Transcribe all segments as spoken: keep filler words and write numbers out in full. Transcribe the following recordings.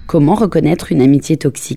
Comment reconnaître une amitié toxique ?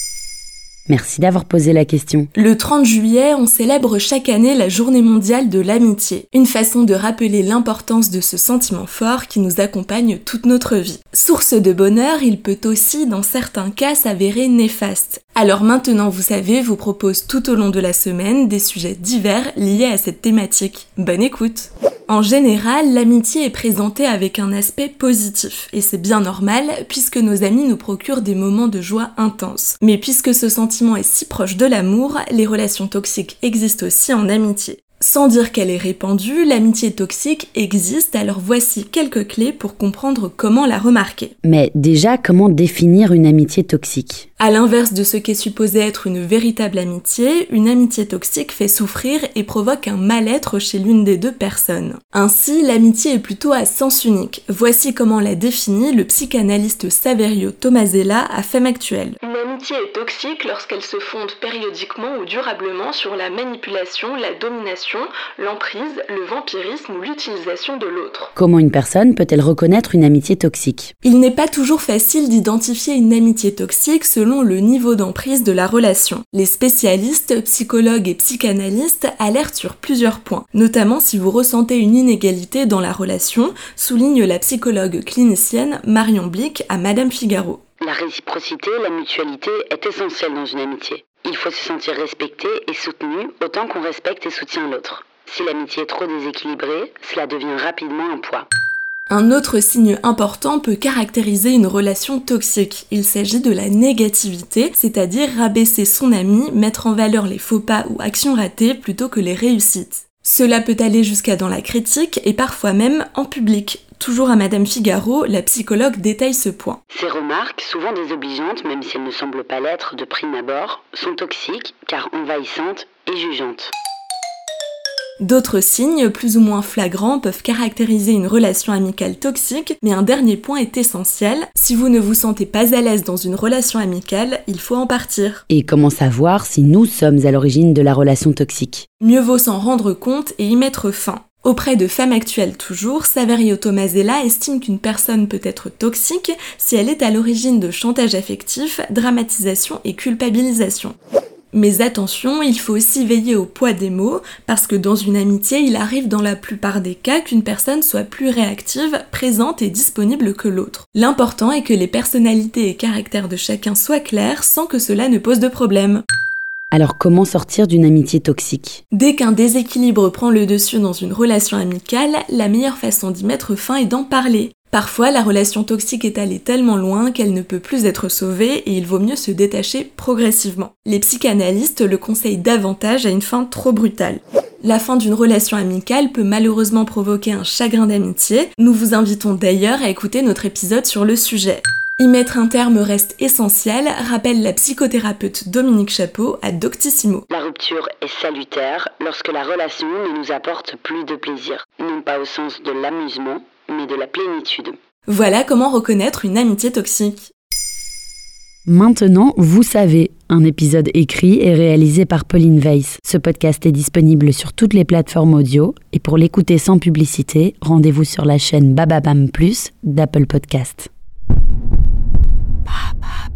Merci d'avoir posé la question. Le trente juillet, on célèbre chaque année la Journée mondiale de l'amitié. Une façon de rappeler l'importance de ce sentiment fort qui nous accompagne toute notre vie. Source de bonheur, il peut aussi, dans certains cas, s'avérer néfaste. Alors maintenant, vous savez, vous propose tout au long de la semaine des sujets divers liés à cette thématique. Bonne écoute! En général, l'amitié est présentée avec un aspect positif, et c'est bien normal puisque nos amis nous procurent des moments de joie intenses. Mais puisque ce sentiment est si proche de l'amour, les relations toxiques existent aussi en amitié. Sans dire qu'elle est répandue, l'amitié toxique existe, alors voici quelques clés pour comprendre comment la remarquer. Mais déjà, comment définir une amitié toxique ? À l'inverse de ce qu'est supposé être une véritable amitié, une amitié toxique fait souffrir et provoque un mal-être chez l'une des deux personnes. Ainsi, l'amitié est plutôt à sens unique. Voici comment l'a définit le psychanalyste Saverio Tomasella à Femme Actuelle. Une amitié est toxique lorsqu'elle se fonde périodiquement ou durablement sur la manipulation, la domination, l'emprise, le vampirisme ou l'utilisation de l'autre. Comment une personne peut-elle reconnaître une amitié toxique ? Il n'est pas toujours facile d'identifier une amitié toxique selon le niveau d'emprise de la relation. Les spécialistes, psychologues et psychanalystes alertent sur plusieurs points, notamment si vous ressentez une inégalité dans la relation, souligne la psychologue clinicienne Marion Blick à Madame Figaro. La réciprocité, la mutualité est essentielle dans une amitié. Il faut se sentir respecté et soutenu autant qu'on respecte et soutient l'autre. Si l'amitié est trop déséquilibrée, cela devient rapidement un poids. Un autre signe important peut caractériser une relation toxique. Il s'agit de la négativité, c'est-à-dire rabaisser son ami, mettre en valeur les faux pas ou actions ratées plutôt que les réussites. Cela peut aller jusqu'à dans la critique et parfois même en public. Toujours à Madame Figaro, la psychologue détaille ce point. Ces remarques, souvent désobligeantes, même si elles ne semblent pas l'être de prime abord, sont toxiques car envahissantes et jugeantes. D'autres signes, plus ou moins flagrants, peuvent caractériser une relation amicale toxique, mais un dernier point est essentiel. Si vous ne vous sentez pas à l'aise dans une relation amicale, il faut en partir. Et comment savoir si nous sommes à l'origine de la relation toxique ? Mieux vaut s'en rendre compte et y mettre fin. Auprès de Femme Actuelle toujours, Saverio Tomasella estime qu'une personne peut être toxique si elle est à l'origine de chantage affectif, dramatisation et culpabilisation. Mais attention, il faut aussi veiller au poids des mots, parce que dans une amitié, il arrive dans la plupart des cas qu'une personne soit plus réactive, présente et disponible que l'autre. L'important est que les personnalités et caractères de chacun soient clairs sans que cela ne pose de problème. Alors comment sortir d'une amitié toxique ? Dès qu'un déséquilibre prend le dessus dans une relation amicale, la meilleure façon d'y mettre fin est d'en parler. Parfois, la relation toxique est allée tellement loin qu'elle ne peut plus être sauvée et il vaut mieux se détacher progressivement. Les psychanalystes le conseillent davantage à une fin trop brutale. La fin d'une relation amicale peut malheureusement provoquer un chagrin d'amitié. Nous vous invitons d'ailleurs à écouter notre épisode sur le sujet. Y mettre un terme reste essentiel, rappelle la psychothérapeute Dominique Chapeau à Doctissimo. La rupture est salutaire lorsque la relation ne nous apporte plus de plaisir, non pas au sens de l'amusement, mais de la plénitude. Voilà comment reconnaître une amitié toxique. Maintenant, vous savez, un épisode écrit et réalisé par Pauline Weiss. Ce podcast est disponible sur toutes les plateformes audio et pour l'écouter sans publicité, rendez-vous sur la chaîne Bababam Plus d'Apple Podcast. Ba, ba, ba.